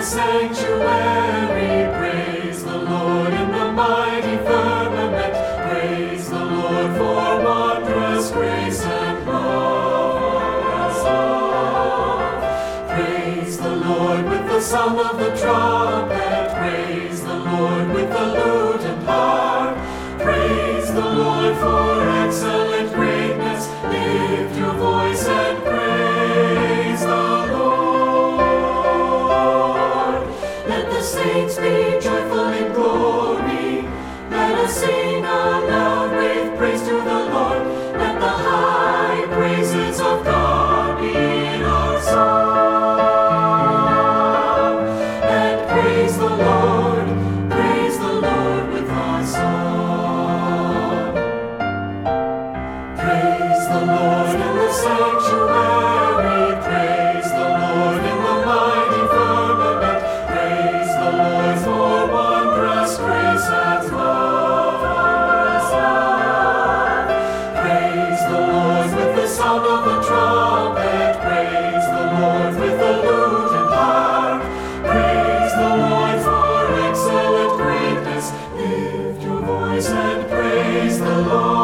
the sanctuary. Praise the Lord in the mighty firmament. Praise the Lord for wondrous grace and love. Praise the Lord with the sound of the trumpet. Praise the Lord with the lute and harp. Praise the Lord for excellent greatness. Lift your voice and praise the Lord. Let the saints be joyful in glory. Let us sing aloud with praise to the Lord. Let the high praises of God be in our song. And praise the Lord with our song. Praise the Lord in the sanctuary. Praise the Lord in the mighty firmament. Praise the Lord for wondrous grace and love. Praise the Lord with the sound of the trumpet. Praise the Lord with the lute and harp. Praise the Lord for excellent greatness. Lift your voice and praise the Lord.